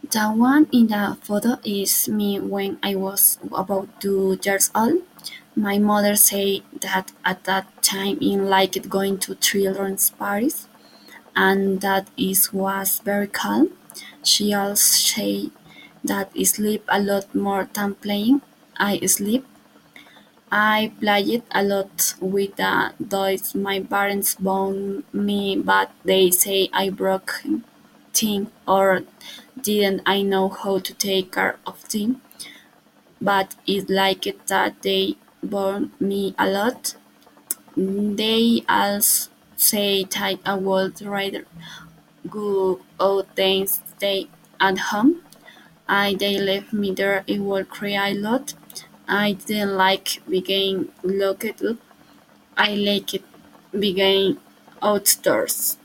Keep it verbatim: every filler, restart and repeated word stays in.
The one in the photo is me when I was about two years old. My mother said that at that time I liked going to children's parties and that it was very calm. She also said that I sleep a lot more than playing. I sleep. I played a lot with the toys my parents bought me, but they say I broke thing or didn't I know how to take care of them. But it's like it that they bought me a lot. They also say that I would rather go out than stay at home. I they left me there. It would cry a lot. I didn't like being locked up. I like it being outdoors.